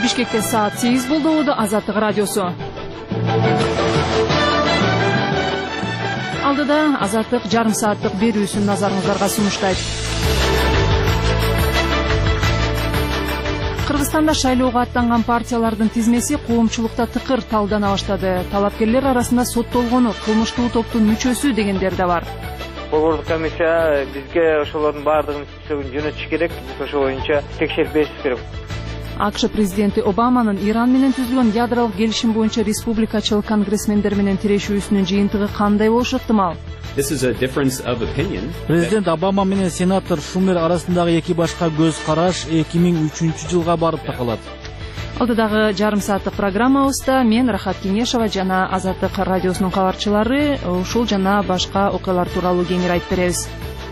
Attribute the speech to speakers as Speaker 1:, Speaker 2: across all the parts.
Speaker 1: Бишкекте саат 8 болду. Азаттык радиосу. Алдыда Азаттык жарым сааттык берүүсүн назарыңыздарга сунуштайт. Кыргызстанда шайлоого аттанган партиялардын тизмеси коомчулукта тыкыр талдана баштады. Талапкерлер арасында соттолгону кылмыштуу топтун мүчөсү дегендер да бар.
Speaker 2: Борбордук комиссия бизге ошолордун баардыгын жөнөтүш керек. Биз ошол боюнча текшерип беришибиз керек.
Speaker 1: АКШ президенти Обаманын Иран менен түзүлгөн ядролук келишим боюнча республикачылык конгрессмендер менен тирешүүсүнүн жыйынтыгы кандай болушу ыктымал?
Speaker 3: Президент Обама менен сенатор Шумер арасындагы эки башка көз караш 2003-жылга барып такалат.
Speaker 1: Алдыдагы жарым сааттык программабызда мен Рахат Кеңешова жана Азаттык радиосунун кабарчылары ушул жана башка окуялар тууралуу кеңири айтып беребиз.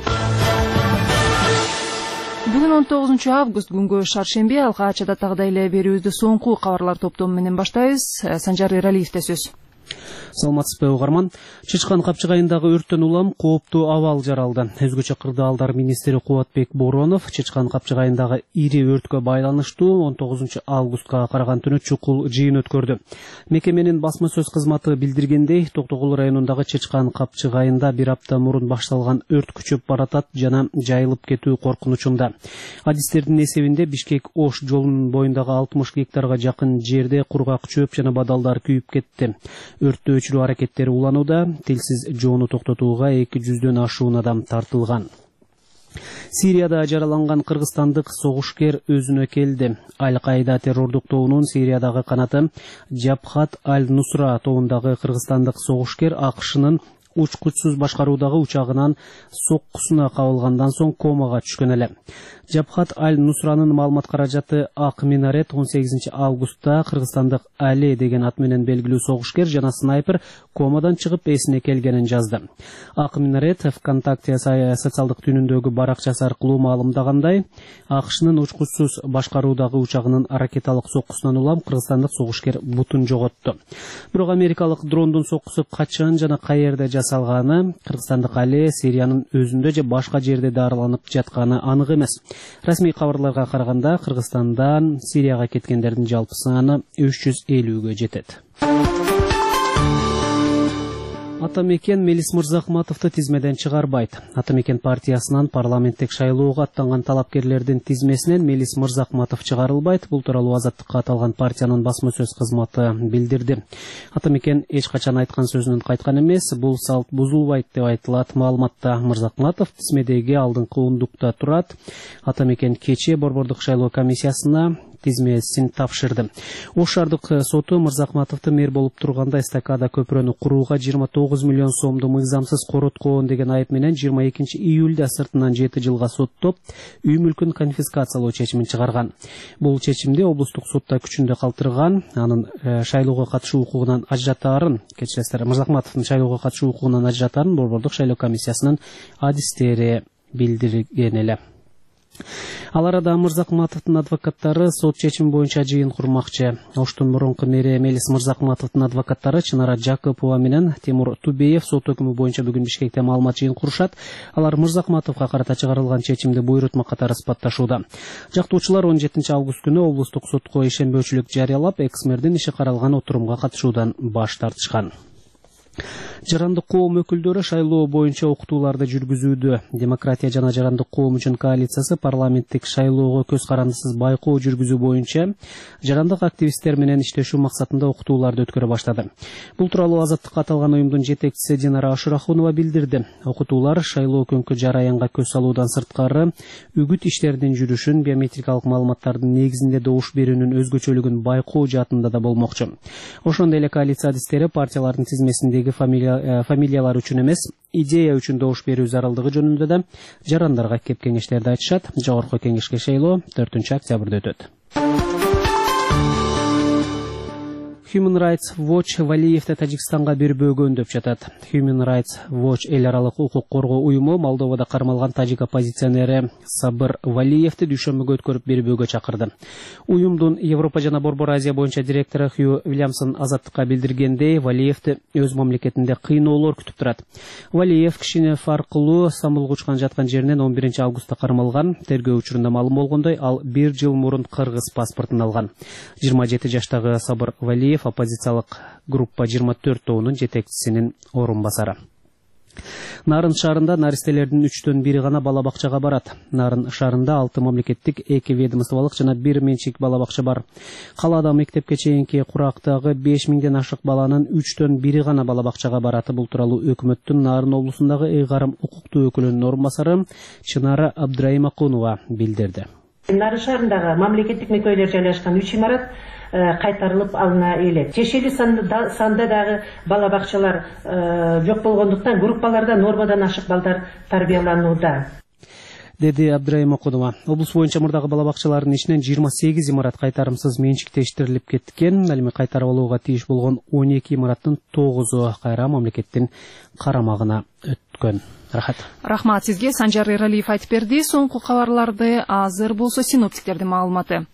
Speaker 1: Бүгүн 19 август күнгө шаршемби. Алгач адаттагыдай эле берүүбүздү соңку кабарлар топтому менен баштайбыз. Санжар Эралиевде сөз.
Speaker 4: Саламатсызбы угарман. Чычкан капчыгайындагы өрттөн улам кооптуу абал жаралды. Өзгөчө кырдаалдар министри Кубатбек Боронов Чычкан капчыгайындагы ири өрткө байланыштуу 19 августка караган түнү чукул жыйын өткөрдү. Мекеменин басма сөз кызматы билдиргендей, Токтогул районундагы Чычкан капчыгайында бир апта мурун башталган өрт күчөп баратат жана жайылып кетүү коркунучунда. Адистердин эсебинде Бишкек-Ош жолунун боюндагы 60 гектарга жакын жерде кургак чөп жана бадалдар күйүп кетти. Өрттү өчүрүү аракеттери уланууда, тилсиз жоону токтотууга 200дөн ашуун адам тартылган. Сирияда жараланган кыргызстандык согушкер өзүнө келди. Аль-Каида террордук тобунун Сириядагы канаты Джабхат аль-Нусра тобундагы кыргызстандык согушкер АКШнын учкучсуз башкаруудагы учагынан соккусуна кабылгандан соң комага түшкөн эле. Джабхат аль-Нусранын маалымат каражаты Ак Минарет 18 августта кыргызстандык Али деген ат менен белгилүү согушкер жана снайпер комадан чыгып эсине келгенин жазды. Ак Минарет ВКонтакте социалдык түнүндөгү баракчасы аркылуу маалымдагандай, АКШнын учкучсуз башкаруудагы учагынын ракеталык соккусунан улам кыргызстандык согушкер бутун жоготту. Бирок америкалык дрондун соккусу качан жана каерде жасалганы, кыргызстандык Али Сириянын өзүндө же башка жерде дарыланып жатканы анык эмес. Расмий кабарларга караганда Кыргызстандан Сирияга кеткендердин жалпы саны 350-гө жетет. Атамекен Мелис Мырзахматовду тизмеден чыгарбайт. Атамекен партиясынан парламенттик шайлоого аттанган талапкерлердин тизмесинен Мелис Мырзахматов чыгарылбайт. Бул тууралуу Азаттыкка аталган партиянын басма сөз кызматы билдирди. Атамекен эч качан айткан сөзүнөн кайткан эмес, бул салт бузулбайт деп айтылат маалыматта. Мырзахматов тизмедеги алдыңкы ондукта турат. Атамекен кечээ борбордук шайлоо комиссиясына тизмесин тапшырды. Ош шаардык соту Мырзахматовду мэр болуп турганда эстакада көпүрөнү курууга 29 миллион сомду мыйзамсыз короткоон деген айып менен 22 июлда сыртынан 7 жылга соттоп, үй мүлкүн конфискациялоо чечимин чыгарган. Бул чечимди облустук сотта күчүндө калтырган, анын шайлоого катышуу укугунан ажыратаарын, кечиресиздер, Мырзахматовдун шайлоого катышуу укугунан ажыратаарын борбордук шайлоо комиссиясынын адистери билдирген эле. Ал арада Мырзахматовдун адвокаттары сот чечими боюнча жыйын курмакчы. Оштун мурунку мэри Мелис Мырзахматовдун адвокаттары Чынара Жакупова менен Тимур Тубеев сот өкүмү боюнча бүгүн Бишкекте маалымат жыйын курушат. Алар Мырзахматовго карата чыгарылган чечимди буйрутма катары испатташууда. Жактоочулар 17 август күнү облустук сотко ишенбөөчүлүк жарыялап, экс-мэрдин иши каралган отурумга катышуудан баш тартышкан. Жарандык коом өкүлдөрү шайлоо боюнча окутууларды жүргүзүүдө. Демократия жана жарандык коом үчүн коалициясы парламенттик шайлоого көз карандысыз байкоо жүргүзүү боюнча жарандык активисттер менен иштешүү максатында окутууларды өткөрө баштады. Бул тууралуу Азаттыкка аталган уюмдун жетекчиси Динара Ашурахунова билдирди. Окутуулар шайлоо күнкү жараянга көз салуудан сырткары үгүт иштеринин жүрүшүн, биометрикалык маалыматтардын негизинде добуш берүүнүн өзгөчөлүгүн байкоо жаатында да болмокчу. Ошондой эле коалиция адистери партиялардын тизмесиндеги фамилиялар үчүн эмес, идея үчүн добуш берүү зарылдыгы жөнүндө да жарандарга кеп кеңештерди айтышат. Жогорку кеңешке шайлоо 4 октябрда өтөт. Human Rights Watch Валиевди Тажикстанга бербөгөн деп жатат. Human Rights Watch эл аралык укук коргоо уюму Молдовада кармалган тажик оппозиционери Сабыр Валиевди дүйшөмбүгө өткөрүп бербөөгө чакырды. Уюмдун Европа жана Борбор Азия боюнча директору Хью Вильямсон азаттыкка билдиргендей, Валиевди өз мамлекетинде кыйноолор күтүп турат. Валиев Кишинев аркылуу Стамбулга учкан жаткан жеринен 11 августта кармалган. Тергөө учурунда маалым болгондой, ал 1 жыл мурун кыргыз паспортун алган. 27 жаштагы Сабыр Валиев оппозициялык группа 24 тобунун жетекчисинин орун басары. Нарын шаарында наристелердин 3/1 гана бала бакчага барат. Нарын шаарында 6 мамлекеттик, 2 ведомстволук жана 1 менчик бала бакча бар. Калаада мектепке чейинки курактагы 5000ден ашык баланын 3/1 гана бала бакчага бараты. Бул тууралуу өкмөттүн Нарын облусундагы ыйгарым укуктуу өкүлүнүн орун басары Чынара Абдрайымакунова билдирди.
Speaker 5: Нарын шаарындагы мамлекеттик мекемелер жайлашкан 3 имарат кайтарылып алына элек. Чечели санда дагы бала бакчалар жок болгондуктан группаларда нормадан ашык балдар тарбияланууда,
Speaker 4: деди Абдрайымакунова. Облус боюнча мурдагы бала бакчалардын ичинен 28 имарат кайтарымсыз менчиктештирилип кеткен. Ал эми кайтарып алууга тийиш болгон 12 имараттын 9-у кайра мамлекеттин карамагына өткөн.
Speaker 1: Рахмат сизге. Санжар Эралиев айтып берди. Соңку кабарларды азыр болсо синоптиктердин маалыматы.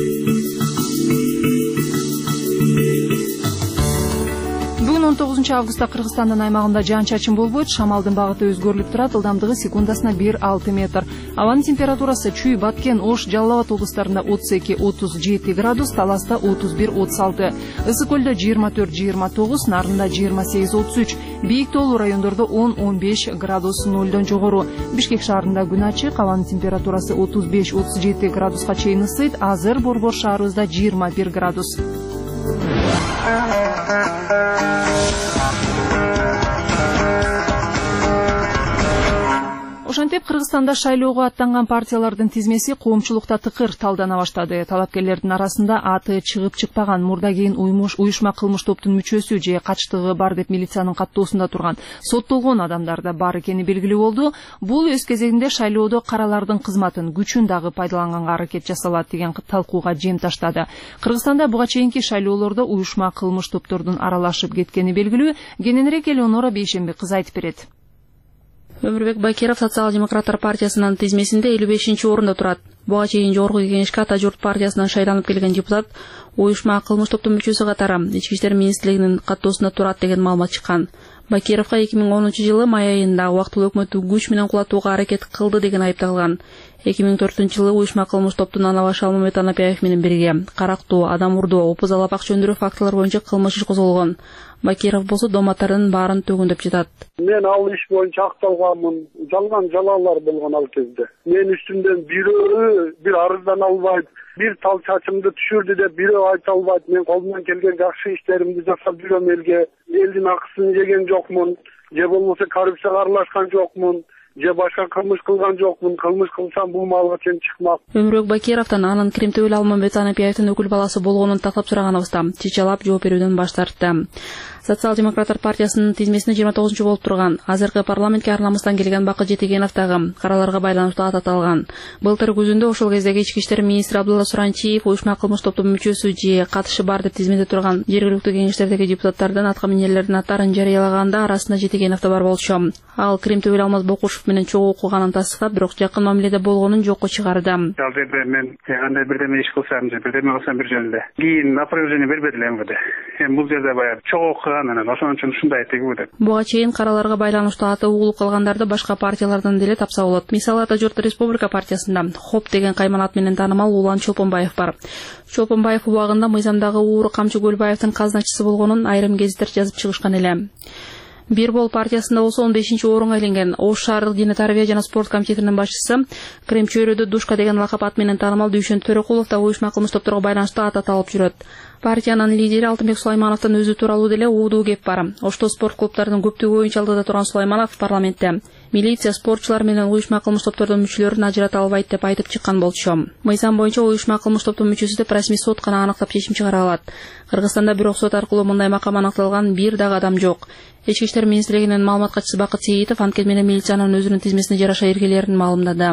Speaker 1: Бүгүн 19 августта Кыргызстандын аймагында жаан-чачын болбойт, шамалдын багыты өзгөрүлүп турат, ылдамдыгы секундасына 1-6 метр. Абанын температурасы Чүй, Баткен, Ош, Жалал Абад облустарында 32-37 градус, Таласта 31-36, Ысык көлдө 24-29, Нарында 28-33, бийик тоолуу райондордо 10-15 градус нөлдөн жогору. Бишкек шаарында күн ачык, абанын температурасы 35-37 градуска чейин ысыйт, азыр Борбор шаарыбызда 21 градус. Ошентип Кыргызстанда шайлоого аттанган партиялардын тизмеси коомчулукта тыкыр талдана баштады. Талапкерлердин арасында аты чыгып чыкпаган, мурда кийин уюшма кылмыш топтун мүчөсү же качтыгы бар деп милициянын каттоосунда турган соттолгон адамдар да бар экени белгилүү болду. Бул өз кезегинде шайлоодо каралардын кызматын, күчүн дагы пайдаланганга аракет жасалат деген талкууга жем таштады. Кыргызстанда буга чейинки шайлоолордо уюшма кылмыш топтордун аралашып кеткени белгилүү. Кененирээк Элеонора Бейшемби кыз айтып берет.
Speaker 6: Өмүрбек Байкеров социал-демократтар партиясынын тизмесинде 55-орунда турат. Буга чейин Жогорку Кеңешке Ата Журт партиясынан шайланып келген депутат уюшма кылмыш топтун мүчөсү катары Ички иштер министрлигинин каттоосунда турат деген маалымат чыккан. Байкеровго 2010 жылы май айында убактылуу өкмөттү күч менен кулатууга аракет кылды деген айып тагылган. 2004 жылы уюшма кылмыш топтун анабашы Алмамет Анапияев менен бирге карактуу, адам урдоо, опуз алап акча өндүрүү фактылары боюнча кылмыш иш козголгон. Байкеров болсо доматтардын баарын төгүн деп жатат.
Speaker 7: Мен ал иш боюнча акталганмын. Жалган жалалар болгон ал кезде. Мен үстүмдөн бирөө бир арыздан албайт, бир тал чачымды түшүрдү деп бирөө айта албайт. Мен колумдан келген жакшы иштеримди жасап жүрөм элге. Элдин акысын жеген жокмун, же болбосо коррупцияга аралашкан жокмун, же башка кылмыш кылган жокмун. Кылмыш кылсам бул маалга чейин чыкмак.
Speaker 6: Өмүрбек Байкеровдон анын Кремтөбөл Алмамет Анапияевдин өкүл баласы болгонун тактап сураганыбызда чечалап жооп берүүдөн баш тартты. Социал-демократтар партиясынын тизмесине 29 болуп турган азыркы парламентке арнамыздан келген Бакы Жетегенов дагы караларга байланыштуу ат аталган. Былтыр күзүндө ошол кездеги ички иштер министри Абдулла Суранчиев уюшма кылмыш топтун мүчөсү же катышы бар деп тизмеде турган жергиликтүү кеңештердеги депутаттардын атка минерлердин аттарын жарыялаганда арасында Жетегенов да бар болчу. Ал Кремтөбөл Алмаз Бокушев менен чогуу окуганын тастыктап, бирок жакын мамиледе болгонун жокко чыгарды.
Speaker 8: Ал жерде мен кандай бирдеме иш кылсам же бирдеме кылсам бир жөнүндө кийин опровержение бербедилер МВД. Бул жерде баягы чогуу окуганын ошон үчүн ушундай айтыгуу деп.
Speaker 6: Буга чейин караларга байланыштуу аты угулуп калгандарды башка партиялардан деле тапса болот. Мисалы Ата Журт Республика партиясында ХОП деген кайманат менен таанымал Улан Чолпонбаев бар. Чолпонбаев убагында мыйзамдагы Ууру Камчы Көлбаевдин казначысы болгонун айрым гезиттер жазып чыгышкан эле. Бир бол партиясында болсо 15-орунга айланген. Ош шаардык Дене тарбия жана спорт комитетинин башчысы Крем чөйрөдө Душка деген лакап ат менен таанымал Дүйшөн Төрөкулов да уюшма кылмыш топторго байланыштуу ат аталып жүрөт. Партиянын лидери Алтынбек Сулаймановдун өзү тууралуу деле уудуу кеп бар. Ошто спорт клубтарынын көптүгү боюнча алдыда турган Сулайманов парламентте милиция спортчулар менен уюшма кылмыш топтордун мүчөлөрүн ажырата албайт деп айтып чыккан болчу. Мыйзам боюнча уюшма кылмыш топтун мүчөсү деп расмий сот гана аныктап чечим чыгара алат. Кыргызстанда бирок сот аркылуу мындай макам аныкталган бир дагы адам жок. Ички иштер министрлигинин маалымат катчысы Бакыт Сейитов анткени менен милициянын өзүнүн тизмесине жараша эргелерин маалымдады.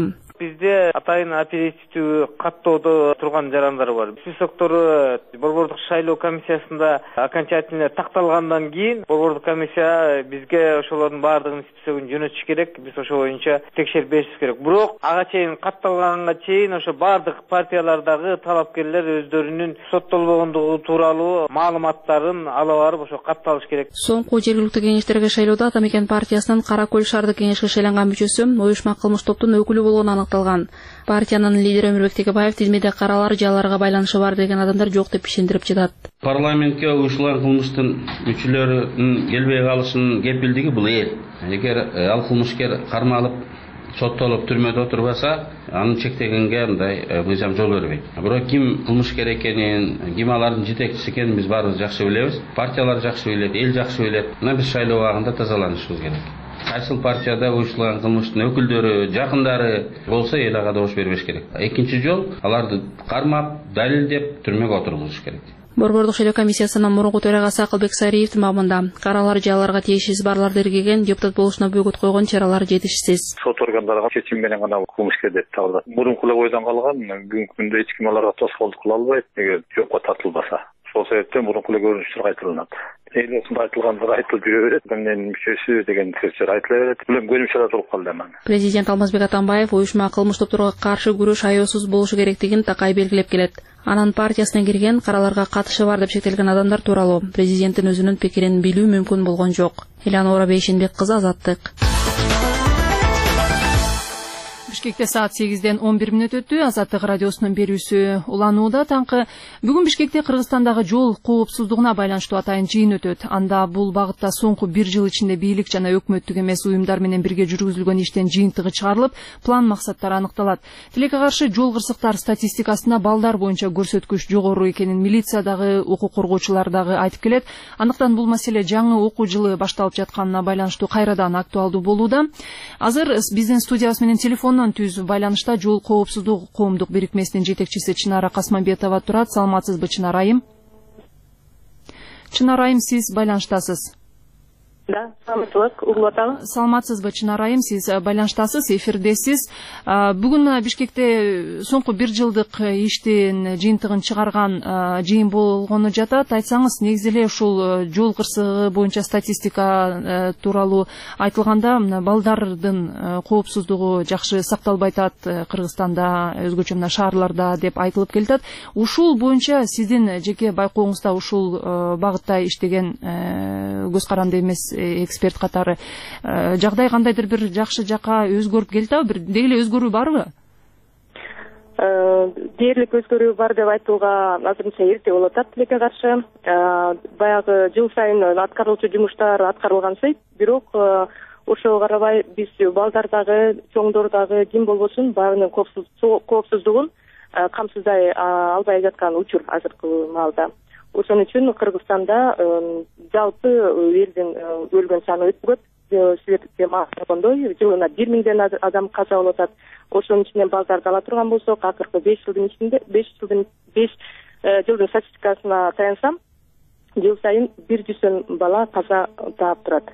Speaker 2: бизде атайын оперативдүү каттоодо турган жарандар бар. Списоктору борбордук шайлоо комиссиясында окончательно такталгандан кийин борбордук комиссия бизге ошолордун баардыгынын списогун жөнөтүш керек. Биз ошо боюнча текшербешибиз керек. Бирок ага чейин катталганга чейин ошо баардык партиялардагы талапкерлер өздөрүнүн соттолбогондугу тууралуу маалыматтарын ала барып ошо катталыш керек.
Speaker 6: Соңку жергиликтүү кеңештерге шайлоодо Ата Мекен партиясынын Кара Көл шаардык кеңешке шайланган мүчөсү оюшма кылмыш топтун өкүлү болгону аныкталган. Партиянын лидери Өмүрбек Текебаев тизмеде каралар жаларга байланышы бар деген адамдар жок деп ишендирип жатат.
Speaker 9: Парламентке уюштурулган кылмыштын мүчөлөрүнүн келбей калышынын кепилдиги бул эл. Эгер ал кылмышкер кармалып соттолуп түрмөдө отурбаса, аны чектегенге мындай мыйзам жол бербейт. Бирок ким кылмышкер экенин, ким алардын жетекчиси экенин биз баарыбыз жакшы билебиз. Партиялар жакшы билет, эл жакшы билет. Мына биз шайлоо убагында тазаланышыбыз керек. Кайсыл партияда уюштурулган кылмыштын өкүлдөрү, жакындары болсо эл ага добуш бербеш керек. Экинчи жол аларды кармап, далилдеп түрмөгө отургузуш керек.
Speaker 6: Борбордук шайлоо комиссиясынын мурунку төрагасы Акылбек Сариевдин маалымында каралар жаларга тиешеси барларды иргеген депутат болушуна бөгөт койгон чаралар жетишсиз.
Speaker 10: Сот органдары чечим менен гана кылмышкер деп табылат. Мурунку эле ойдон калган, бүгүнкү күндө эч ким аларга тоскоолдук кыла албайт, эгер жокко тартылбаса. Ошол себептен мурунку эле көрүнүштөр кайталанат. Эл осундай айтылгандар айтылып жүрө берет, менин мүчөсү деген сөздөр айтыла берет. Билем көрүнүштөр туруп калды аман.
Speaker 6: Президент Алмазбек Атамбаев уюшма кылмыш топторго каршы күрөш аяосуз болушу керектигин такай белгилеп келет. Анын партиясына кирген, караларга катышы бар деп шектелген адамдар тууралуу президенттин өзүнүн пикирин билүү мүмкүн болгон жок. Эланора Бейшенбек кызы, Азаттык.
Speaker 1: Бишкекте саат 8-ден 11 мүнөт өттү. Азаттык радиосунун берүүсү уланууда. Таңкы бүгүн Бишкекте Кыргызстандагы жол коопсуздугуна байланыштуу атайын жыйын өтөт. Анда бул багытта соңку 1 жыл ичинде бийлик жана өкмөттүк эмес уюмдар менен бирге жүргүзүлгөн иштен жыйынтыгы чыгарылып, план максаттары аныкталат. Тилекке каршы жол кырсыктар статистикасында балдар боюнча көрсөткүч жогору экенин милициядагы, укук коргоочулар дагы айтып келет. Андыктан бул маселе жаңы окуу жылы башталып жатканына байланыштуу кайрадан актуалдуу болууда. Азыр биздин студиябыз менен телефондон түз байланышта жол коопсуздук коомдук бирикмесинин жетекчиси Чынара Касмамбетова турат. Саламатсызбы, Чынара айым? Чынара айым, сиз байланыштасыз.
Speaker 11: Да, саламатсызбы, угулуп атабы.
Speaker 1: Саламатсызбы, Чынара айым, сиз байланыштасыз, эфирдесиз. Бүгүн Бишкекте соңку 1 жылдык иштин жыйынтыгын чыгарган жыйын болгону жатат. Айтсаңыз, негизи эле ушул жол кырсыгы боюнча статистика тууралуу айтылганда, балдардын коопсуздугу жакшы сакталбай атат Кыргызстанда, өзгөчө мына шаарларда деп айтылып келатат. Ушул боюнча сиздин жеке байкооңузда ушул багытта иштеген көз каранды эмес эксперт катары жагдай кандайдыр бир жакшы жака өзгөрүп келатабы? Деги эле өзгөрүү барбы?
Speaker 11: Дээрлик өзгөрүү бар деп айтууга азырынча эрте болуп атат. Тилекке каршы баягы жыл сайын аткарылчу жумуштар аткарылгансый, бирок ошого карабай биз балдардагы, чоңдордагы ким болбосун баарынын коопсуздугун камсыздай албай жаткан учур азыркы маалда. Ошон үчүн Кыргызстанда жалпы элдин өлгөн саны өтө көп. Силерге маалымдагандай, жылына 1000ден адам каза болуп атат. Ошонун ичинен балдарды ала турган болсок, акыркы 5 жылдын ичинде 5 жылдын статистикасына таянсам, жыл сайын 100 бала каза таап турат.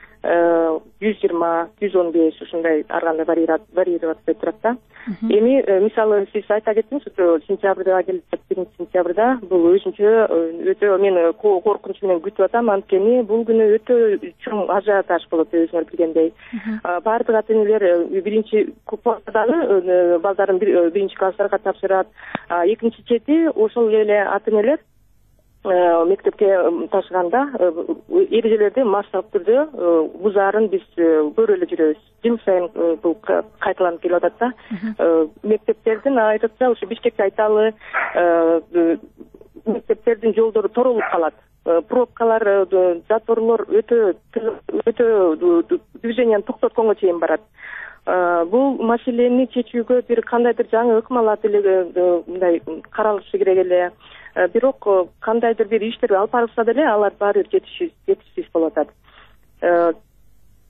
Speaker 11: 120, 115 ушундай ар кандай варьировать турат да. Эми мисалы сиз айта кеттиңиз, сентябрда келип 1 сентябрда бул өзүнчө өтө мен коркунуч менен күтүп атам, анткени бул күнү өтө чоң ажиотаж болот, өзүңөр билгендей. Бардык ата-энелер биринчи класстагы балдарын биринчи класстарга тапшырат. Экинчи чети ошол эле ата-энелер мектепке ташыганда эрежелерди массалык түрдө бузаарын биз көрүп эле жүрөбүз. Жыл сайын бул кайталанып келип атат да. Мектептердин айтатса, ушу Бишкекте айталы, мектептердин жолдору торолуп калат. Пробкалар, затворлор өтө движенияны токтотконго чейин барат. Бул маселени чечүүгө бир кандайдыр жаңы ыкмалар мындай каралышы керек эле. Бирок кандайдыр бир иштер алып барылса деле алар баары жетишсиз болуп атат.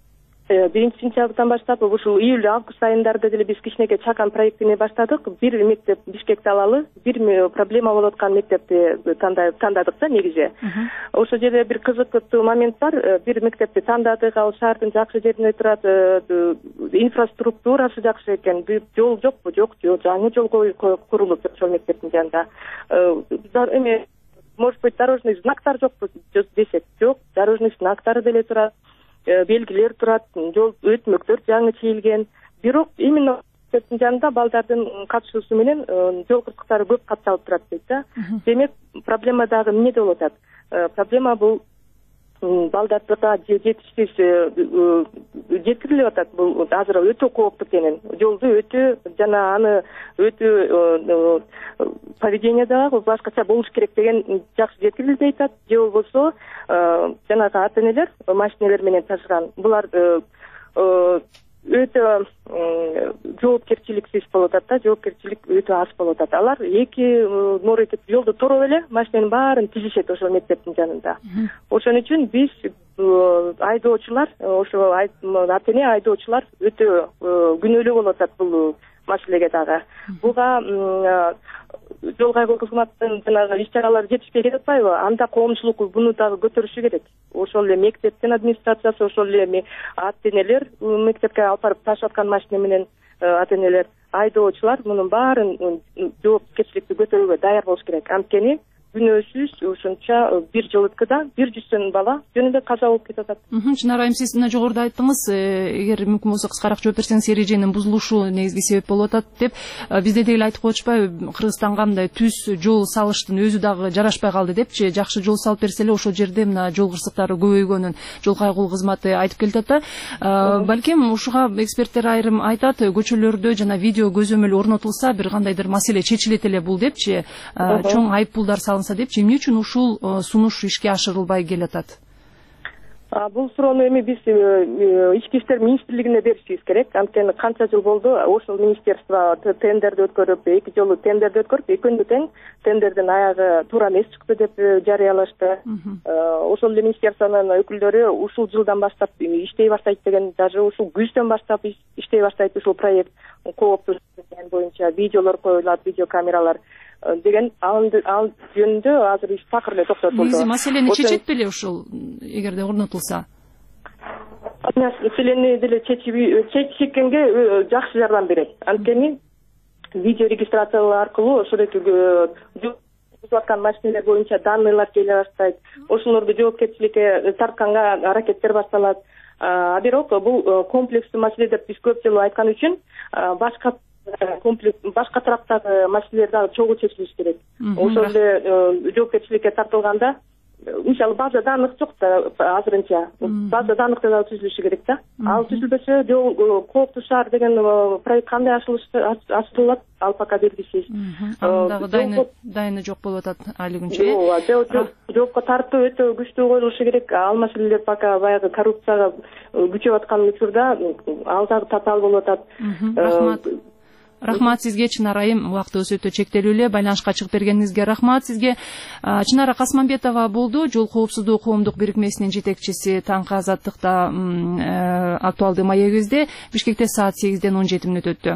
Speaker 11: 1 сентябрдан баштап ушул июль август айындарда деле биз кичинекей чакан проектини баштадык. Бир мектеп Бишкекте алалы, бир проблема болуп аткан мектепти тандадык да негизи. Ошол жерде бир кызыктуу момент бар. Бир мектепти тандадык, ал шаардын жакшы жеринде турат, инфраструктурасы жакшы экен. Жол жокпу? Жок, жаңы жол курулуп ошол мектептин жанында. Эме, может быть, дорожный знактар жокпу десек, жок, дорожный знактары деле турат. Белгилер турат, жол өтмөктөр жаңы чийилген. Бирок именно мектептин жанында балдардын катышуусу менен жол кырсыктары көп катталып турат дейт да. Демек, проблема дагы эмнеде болуп атат? Проблема бул балдарга жетишсиз жеткирилип атат. Бул азыр өтө кооптуу экенин. Жолду өтө жана аны өтө поведение дагы башкача болуш керек деген жакшы жеткирилбей атат. Же болбосо жанагы ата-энелер машиналар менен ташыган. Булар өтө жоопкерчиликсиз болуп атат да, жоопкерчилик өтө аз болуп атат. Алар норекет жолду тороп эле машинанын баарын тизишет ошол мектептин жанында. Ошон үчүн биз айдоочулар, ошо ата-эне айдоочулар өтө күнөөлүү болуп атат бул маселеге дагы. Буга жол кайгылуу кызматтын жанагы иш-чаралары жетишпей жатпайбы? Анда коомчулук буну дагы көтөрүшү керек. Ошол эле мектептин администрациясы, ошол эле ата-энелер, мектепке алып барып ташаткан машина менен ата-энелер, айдоочулар мунун баарын жоопкерчиликти көтөрүүгө даяр болуш керек. Анткени күнөөсүз ушунча бир жылыткыда 100 бала жөнүндө каза болуп кетип атат.
Speaker 1: Чынара айым, сиз мына жогоруда айттыңыз, эгер мүмкүн болсо кыскараак жооп берсеңиз, эреженин бузулушу негизги себеп болуп атат деп. Бизде деле айтып коечпайбы, Кыргызстанга мындай түз жол салыштын өзү дагы жарашпай калды депчи. Жакшы жол салып берсе эле ошол жерде мына жол кырсыктары көбөйгөнүн жол кайгылуу кызматы айтып келатат да. Балким ушуга эксперттер айрым айтат, көчөлөрдө жана видео көзөмөл орнотулса, бир кандайдыр маселе чечилет эле бул депчи. Чоң айыппулдар депчи, эмне үчүн ушул сунуш ишке ашырылбай келатат?
Speaker 11: Бул суроону эми биз ички иштер министрлигине беришибиз керек. Анткени канча жыл болду ошол министерство тендерди өткөрүп, 2 жолу тендерди өткөрүп, экөөнү тең тендердин аягы туура эмес чыкты деп жарыялашты. Ошол эле министерствонун өкүлдөрү ушул жылдан баштап иштей баштайт деген, даже ушул күздөн баштап иштей баштайт ушул проект кооптуу боюнча видеолор коюлат, видеокамералар деген ал жөнүндө азыр иш такыр эле токтотулду.
Speaker 1: Негизи маселени чечет беле ушул эгерде орнотулса?
Speaker 11: Маселени деле чечишкенге жакшы жардам берет. Анткени видео регистрациялоо аркылуу ошолеки аткан машиналар боюнча данныйлар келе баштайт. Ошолорду жоопкерчиликке тартканга аракеттер башталат. Бирок бул комплекстүү маселе деп биз көп жолу айткан үчүн башка тараптагы маселелер дагы чогуу чечилиш керек. Ошол эле жоопкерчиликке тартылганда, мисалы база данных жок да азырынча. База данныхты да түзүлүшү керек да. Ал түзүлбөсө жол кооптуу шаар деген проект кандай ачылат, ал пока белгисиз.
Speaker 1: Дагы дайыны жок болуп атат али күнчө.
Speaker 11: Жоопко тартуу өтө күчтүү коюлушу керек. Ал маселелер пока баягы коррупцияга күчөп аткан учурда ал дагы татаал болуп атат.
Speaker 1: Рахмат сизге, Чынара айым, убактыбыз өтө чектелүү эле. Байланышка чыгып бергениңизге рахмат сизге. Чынара Касманбетова болду, жол коопсуздугу коомдук бирикмесинин жетекчиси. Таңкы азаттыкта актуалдуу маегибизде. Бишкекте саат 8-ден 17 мүнөт өттү.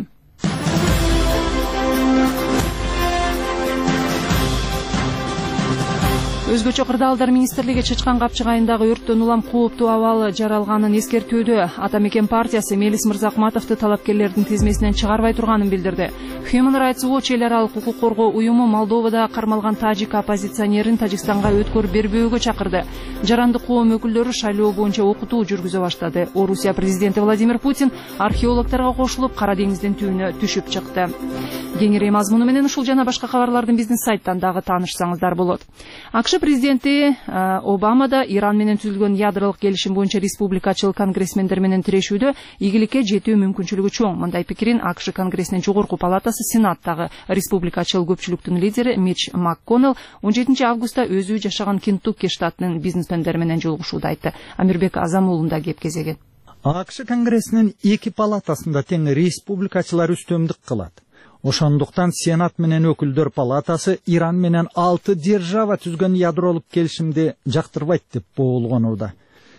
Speaker 1: Өзгөчө Кырдаалдар министрлиги Чычкан Капчык айындагы өрттөн улам кооптуу абалы жаралганын эскертүүдө. Ата Мекен партиясы Мелис Мырзакматовду талапкерлердин тизмесинен чыгарбай турганын билдирди. Human Rights Watch эл аралык укук коргоо уюму Молдовада кармалган тажик оппозиционерин Тажикстанга өткөрүп бербөөгө чакырды. Жарандык коом өкүлдөрү шайлоо боюнча окутуу жүргүзө баштады. Орусия президенти Владимир Путин археологторго кошулуп Кара деңиздин түбүнө түшүп чыкты. Кеңири мазмуну менен ушул жана башка кабарлардын биздин сайттан дагы таанышсаңыздар болот. АКШ президенти Обама да Иран менен түзүлгөн ядролук келишим боюнча республикачыл конгрессмендер менен тирешүүдө ийгиликке жетүү мүмкүнчүлүгү чоң. Мындай пикирин АКШ конгрессинин жогорку палатасы Сенаттагы республикачыл көпчүлүктүн лидери Мич МакКоннелл 17 августта өзү жашаган Кентукки штатынын бизнесмендери менен жолугушууда айтты. Амирбек Азамуулунда кеп кезеги.
Speaker 12: АКШ конгрессинин 2 палатасында тең республикачылар үстөмдүк кылат. Ошондуктан Сенат менен өкүлдөр палатасы Иран менен 6 держава түзгөн ядролук келишимди жактырбайт деп боолгонууда.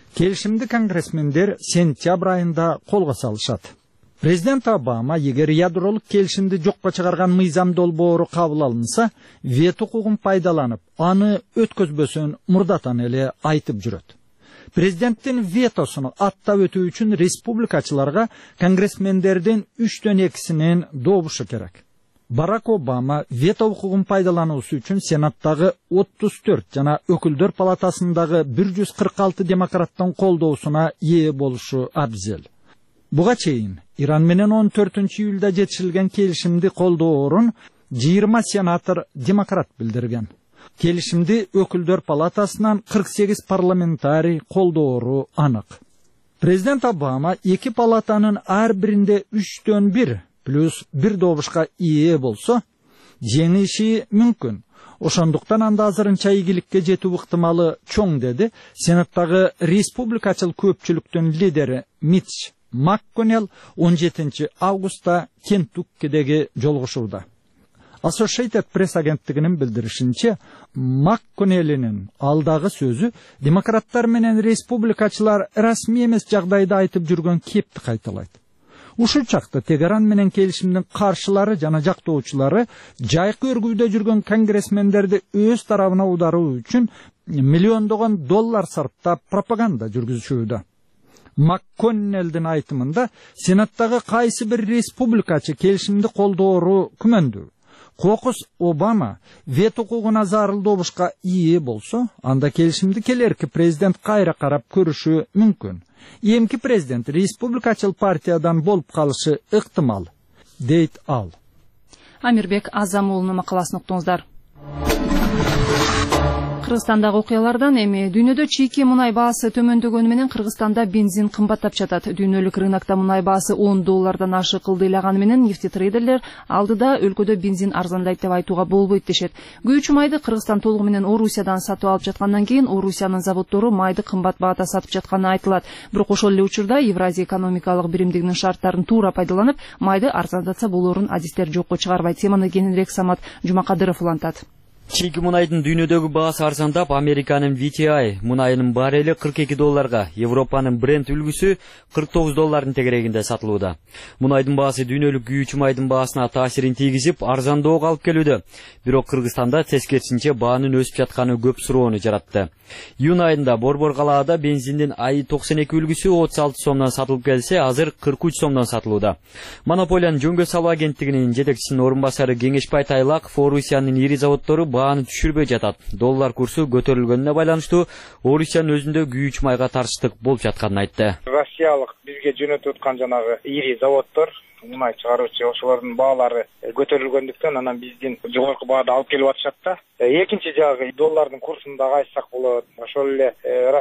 Speaker 12: Келишимди конгрессмендер сентябрь айында колго салышат. Президент Обама егер ядролук келишимди жокко чыгарган мыйзам долбоору кабыл алынса, вето укугун пайдаланып, аны өткөзбөсүн мурдатан эле айтып жүрөт. Президенттин ветосуну аттап өтүү үчүн республикачыларга конгрессмендердин 3/2-синин добушу керек. Барак Обама вето укугун пайдалануусу үчүн Сенаттагы 34 жана Өкүлдөр палатасындагы 146 демократтын колдоосуна ээ болушу абзел. Буга чейин Иран менен 14-июлда жетишилген келишимди колдоорун 20 сенатор демократ билдирген. Келишимди Өкүлдөр палатасынан 48 парламентарий колдоору анык. Президент Обама эки палатанын ар биринде 3/1 плюс 1 добушка ээ болсо, жеңиши мүмкүн. Ошондуктан анда азырынча ийгиликке жетүү ыктымалы чоң, деди Сенаттагы республикачыл көпчүлүктүн лидери Митч МакКоннелл 17 августта Кентуккидеги жолугушууда. Associated Press агенттигинин билдиришинче, МакКоннеллинин алдагы сөзү демократтар менен республикачылар расмий эмес жагдайда айтып жүргөн кепти кайталайт. Ушул чакта Тегеран менен келишимдин каршылары жана жактоочулары жайкы өргүүдө жүргөн конгрессмендерди өз тарабына аударуу үчүн миллиондогон доллар сарптап пропаганда жүргүзүшүүдө. МакКоннеллдин айтымында, Сенаттагы кайсы бир республикачы келишимди колдоору күмөндүү. Кокус Обама вето укугуна зарыл добушка ээ болсо, анда келишимди келерки президент кайра карап көрүшү мүмкүн. Эмки президент республикачыл партиядан болуп калышы ыктымал, дейт ал.
Speaker 1: Амирбек Азамуулунун макаласын уктуңуздар. Кыргызстандагы окуялардан эми дүйнөдө чийки мунай баасы төмөндөгөнү менен Кыргызстанда бензин кымбаттап жатат. Дүйнөлүк рынокто мунай баасы $10 ашык кылдыйлаганы менен нефтетрейдерлер алдыда өлкөдө бензин арзандайт деп айтууга болбойт дешет. Күйүүчү майды Кыргызстан толугу менен Орусиядан сатып алып жаткандан кийин Орусиянын заводдору майды кымбат баада сатып жатканы айтылат. Бирок ошол эле учурда Евразия экономикалык биримдигинин шарттарын туура пайдаланып, майды арзандатса болоорун адистер жокко чыгарбайт. Теманы кененирээк Самат Жумакадыров улантат.
Speaker 13: Чийки мунайдын дүйнөдөгү баасы арзандап, Американын VTI мунайынын барели $42, Европанын Brent үлгүсү $49 тегерегинде сатылууда. Мунайдын баасы дүйнөлүк күйүүчү майдын баасына таасирин тийгизип, арзандоого алып келүүдө. Бирок Кыргызстанда тескерисинче баанын өсүп жатканы көп суроону жаратты. Июнь айында Борбор калаада бензиндин АИ-92 үлгүсү 36 сомдон сатылып келсе, азыр 43 сомдон сатылууда. Монополиянын жөнгө салуу агенттигинин жетекчисинин орун басары Кеңешбай Тайлак, Орусиянын ири заводдору бааны түшүрбөй жатат. Доллар курсу көтөрүлгөнүнө байланыштуу Орусиянын өзүндө күйүүчү майга тарыштык болуп жатканын айтты.
Speaker 14: Россиялык бизге жөнөтүп аткан жанагы ири заводдор, мунай чыгаруучу, ошолордун баалары көтөрүлгөндүктөн анан биздин жогорку баада алып келип атышат да. Экинчи жагы доллардын курсун да айтсак болот. Ошол эле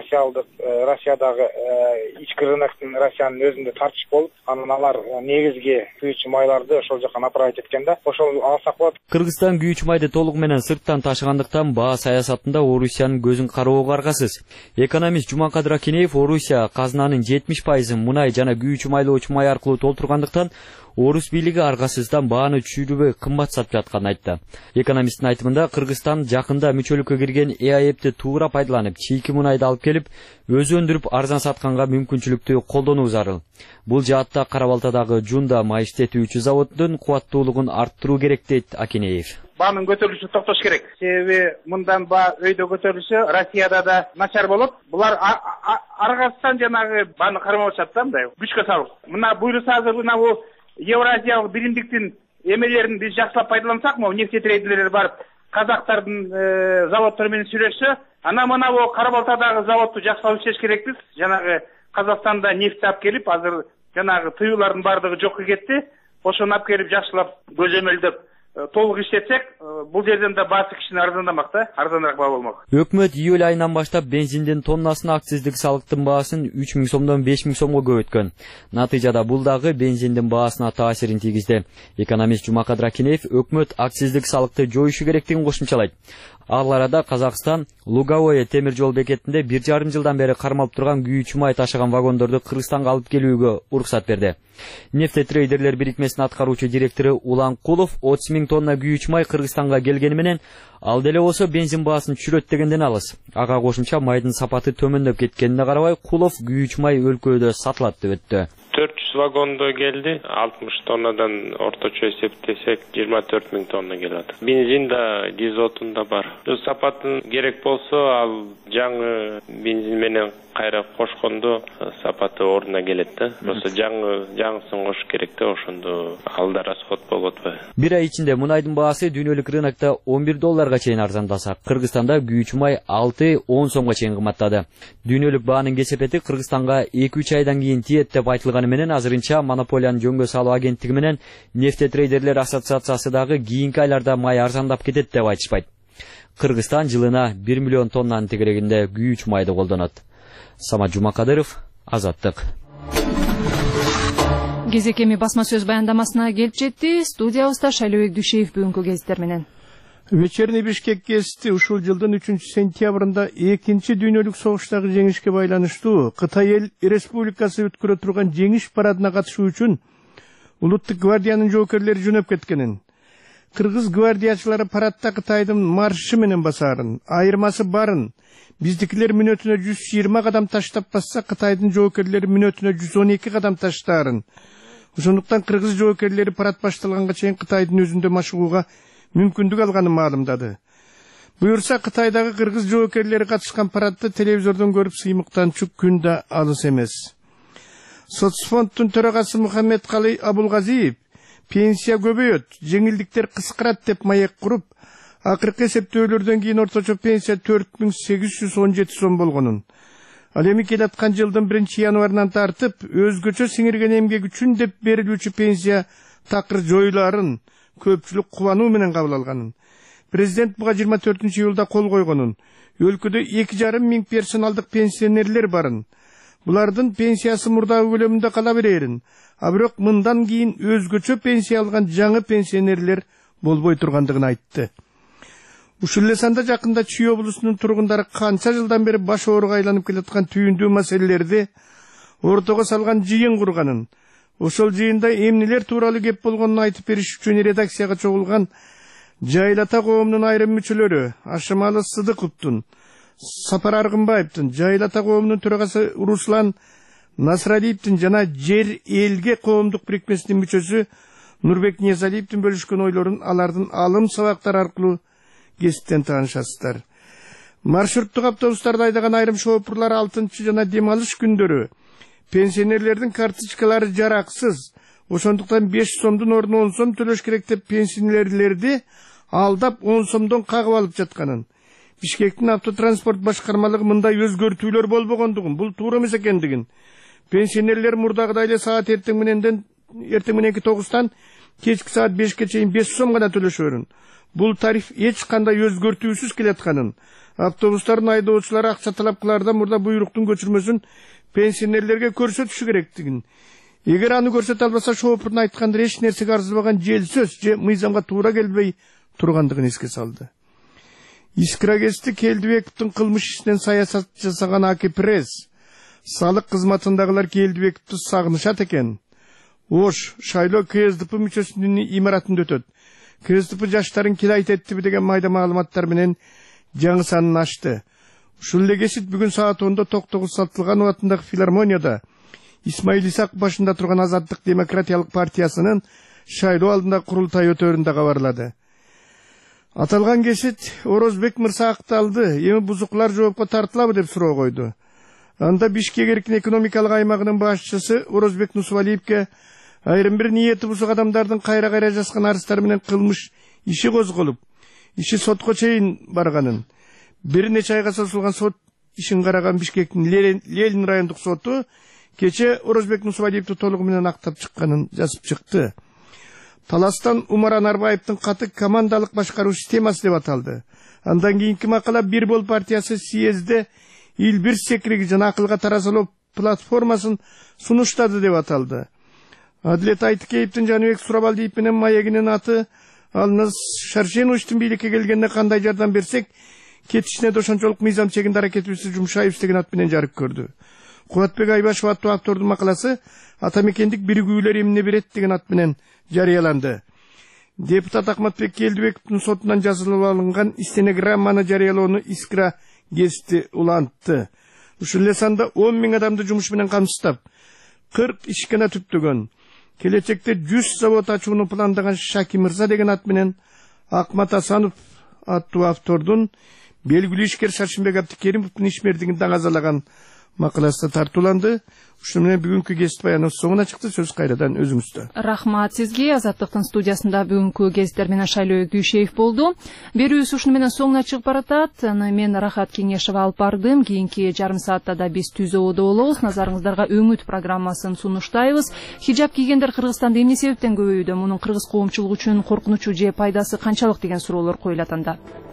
Speaker 14: Россиядагы ички рыноктун Россиянын өзүндө тартыш болуп, анан алар негизги күйүүчү майларды ошол жака направить эткен да. Ошол алсак болот.
Speaker 13: Кыргызстан күйүүчү майды толугу менен сырттан ташыгандыктан баа саясатында Орусиянын көзүн кароого аргасыз. Экономист Жумакадыр Акинеев Орусия казынанын 70% мунай жана күйүүчү майлоочу май аркылуу толтургандыктан Орус бийлиги аргасыздан бааны түшүрүбөй кымбат сатып жатканын айтты. Экономисттин айтымында Кыргызстан жакында мүчөлүккө кирген ЭАЭПти туура пайдаланып, чийки мунайды алып келип, өзү өндүрүп арзан сатканга мүмкүнчүлүктү колдонуу зарыл. Бул жаатта Кара-Балтадагы Жунда май иштетүүчү заводдун кубаттуулугун арттыруу керек, дейт Акинеев.
Speaker 14: Баанын көтөрүлүшү токтош керек. Себеби мындан баа өйдө көтөрүлүшү Россияда да начар болот. Булар аргасыздан жанагы бааны кармап атышат да, мындай күчкө салып. Мына буйруса азыр мына бул Евразиялык биримдиктин эмелерин биз жакшылап пайдалансак, могу нефтетрейдерлер барып казактардын заводдору менен сүйлөшсө, анан мына бул Кара-Балтадагы заводду жакшылап иштеш керекпиз. Жанагы Казакстанда нефть алып келип, азыр жанагы тыюулардын бардыгы жокко кетти. Ошону алып келип жакшылап көзөмөлдөп толук иштетсек, бул жерден да баасы кичине арзандамак да, арзаныраак баа болмок.
Speaker 13: Өкмөт июль айынан баштап бензиндин тоннасына акциздик салыктын баасын 3000 сомдон 5000 сомго көбөйткөн. Натыйжада бул дагы бензиндин баасына таасирин тийгизди. Экономист Жумакадыр Акинеев өкмөт акциздик салыкты жоюшу керектигин кошумчалайт. Ал арада Казакстан Луговое темир жол бекетинде 1,5 жылдан бери кармалып турган күйүүчү май ташыган вагондорду Кыргызстанга алып келүүгө уруксат берди. Нефтетрейдерлер бирикмесинин аткаруучу директору Улан Кулов 30 000 тонна күйүүчү май Кыргызстанга келгени менен ал деле болсо бензин баасын түшүрөт дегенден алыс. Ага кошумча майдын сапаты төмөндөп кеткенине карабай Кулов күйүүчү май өлкөдө сатылат деп өттү.
Speaker 15: 400 вагондо келди. 60 тоннадан орточо эсептесек 24 000 тонна келет. Бензин да, дизотун да бар. Сапатын керек болсо ал жаңы бензин менен кайра кошкондо сапаты ордуна келет да. Просто жаңысын кош керек да, ошондо алда расход болот ба.
Speaker 13: Бир ай ичинде мунайдын баасы дүйнөлүк рынокто $11 чейин арзандаса, Кыргызстанда күйүүчү май 6-10 сомго чейин кымбаттады. Дүйнөлүк баанын кесепети Кыргызстанга 2-3 айдан кийин тиет деп айтылганы менен азырынча монополиянын жөнгө салуу агенттиги менен нефтетрейдерлер ассоциациясы дагы кийинки айларда май арзандап кетет деп айтышпайт. Кыргызстан жылына 1 миллион тоннанын тегерегинде күйүүчү майды колдонот. Самат Жумакадыров, Азаттык.
Speaker 1: Кезек эми басма сөз баяндамасына келип жетти. Студиябызда Шайлообек Дүйшеев бүгүнкү гезиттер менен.
Speaker 16: Вечерний Бишкек гезити ушул жылдын 3-сентябрында 2-чи дүйнөлүк согуштагы жеңишке байланыштуу Кытай эл республикасы өткөрө турган жеңиш парадына катышуу үчүн улуттук гвардиянын жоокерлери жөнөп кеткенин, кыргыз гвардиячылары парадта Кытайдын маршы менен басаарын, айырмасы барын, биздикилер мүнөтүнө 120 кадам таштап басса, Кытайдын жоокерлери мүнөтүнө 112 кадам таштаарын. Ошондуктан кыргыз жоокерлери парад башталганга чейин Кытайдын өзүндө машыгууга мүмкүндүк алганын маалымдады. Буюрса, Кытайдагы кыргыз жоокерлери катышкан парадты телевизордон көрүп сыймыктанчу күн да алыс эмес. Соцфонддун төрагасы Мухаммед Калый Абулгазиев пенсия көбөйөт, жеңилдиктер кыскарат деп маек куруп, акыркы эсептөөлөрдөн кийин орточо пенсия 4817 сом болгонун. Ал эми келаткан жылдын 1-январынан тартып, өзгөчө сиңирген эмгек үчүн деп берилүүчү пенсия такыр жоюларын көпчүлүк кубануу менен кабыл алганын. Президент буга 24-июлда кол койгонун. Өлкөдө 2,5 миң персоналдык пенсионерлер барын. Булардын пенсиясы мурдагы көлөмүндө кала берерин. А бирок мындан кийин өзгөчө пенсия алган жаңы пенсионерлер болбой тургандыгын айтты. Ушул эле санда жакында Чүй облусунун тургундары канча жылдан бери баш ооруга айланып келаткан түйүндүү маселелерди ортого салган жыйын курганын, ошол жыйында эмнелер тууралуу кеп болгонун айтып бериш үчүн редакцияга чогулган Жайлата коомунун айрым мүчөлөрү Ашымалы Сыдыковдун, Сапар Аргынбаевдин, Жайлата коомунун төрагасы Руслан Насралиевдин жана Жер элге коомдук бирикмесинин мүчөсү Нурбек Ниязалиевдин бөлүшкөн ойлорун алардын алым сабактары аркылуу гезиттен таанышасыздар. Маршруттук автобустарда айдаган айрым шоопурлар 6 жана дем алыш күндөрү пенсионерлердин карточкалары жараксыз, ошондуктан 5 сомдун ордуна 10 сом төлөш керек деп пенсионерлерди алдап 10 сомдон кагып алып жатканын, Бишкектин автотранспорт башкармалыгы мындай өзгөртүүлөр болбогондугун, бул туура эмес экендигин, пенсионерлер мурдагыдай эле саат эртең мененки 9-тан кечки саат 5-ке чейин 5 сом гана төлөшөрүн. Бул тариф эч кандай өзгөртүүсүз келатканын, автобустардын айдоочулары акча талап кылаарда мурда буйруктун көчүрмөсүн пенсионерлерге көрсөтүшү керектигин, эгер аны көрсөтө албаса шоопурдун айткандары эч нерсеге арзыбаган жел сөз же мыйзамга туура келбей тургандыгын эске салды. Искра гезити Келдибековдун кылмыш ишинен саясат жасаган АК-пресс, салык кызматындагылар Келдибековду сагынышат экен. Ош, Шайлоо КСДП мүчөсүнүн имаратында өтөт. КСДП жаштарын килайт этти деген майда маалыматтар менен жаңы санын ачты. Ушул эле гезит бүгүн саат 10-да Токтогул Сатылганов атындагы филармонияда Исмаил Исак башында турган Азаттык демократиялык партиясынын шайлоо алдында курултай өтөрүндө кабарлады. Аталган гезит Орозбек мырза акталды, эми бузуклар жоопко тартылабы деп суроо койду. Анда Бишкек эркин экономикалык аймагынын башчысы Орозбек Нусвалиевке айрым бир ниети бузук адамдардын кайра-кайра жазган арыздары менен кылмыш иши козголуп, иши сотко чейин барганын, бир нече айга созулган сот ишин караган Бишкектин Ленин райондук соту кече Орозбек Нусвалиевди толугу менен актап чыкканын жазып чыкты. Таластан Умар Анарбаевдин каты командалык башкаруу системасы деп аталды. Андан кийинки макала Бир бол партиясы съезде ил бир секириги жана акылга таразалоо платформасын сунуштады деп аталды. Адилет Айтыкеевдин Жаныбек Сурабалдиев менен маегинин аты Ал Шаршеновичтин бийликке келгенде кандай жардам берсек, кетишине да ошончолук мыйзам чегинде аракетибизди жумшайбыз деген ат менен жарык көрдү. Кубатбек Айбашев аттуу автордун макаласы атамекендик биригүүлөр эмне берет деген ат менен жарыяланды. Депутат Акматбек Келдибековдун сотунан жазылып алынган стенограмманы жарыялоону Искра гезити улантты. Ушул эле санда 10 000 адамды жумуш менен камсыздап, 40 ишкана түптөгөн, келечекте 100 завод ачууну пландаган Шаки Мырза деген ат менен Акмат Асанов аттуу автордун белгилүү ишкер Шаршенбек Абдикеримовдун ишмердигин даңазалаган макаласы тартууланды. Ушуну менен бүгүнкү гезит баяныбыз соңуна чыкты. Сөз кайрадан өзүңүздө.
Speaker 1: Рахмат сизге. Азаттыктын студиясында бүгүнкү гезиттер менен Шайлоо Күйшеев болду. Берүүбүз ушуну менен соңуна чыгып баратат. Мен Рахат Кеңешева алып бардым. Кийинки жарым саатта да биз түзөөдө болобуз. Назарыңыздарга Өңүт программасын сунуштайбыз. Хижап кийгендер Кыргызстанда эмне себептен көбөйүүдө? Мунун кыргыз коомчулугу үчүн коркунучу же пайдасы канчалык деген суроолор коюлат анда.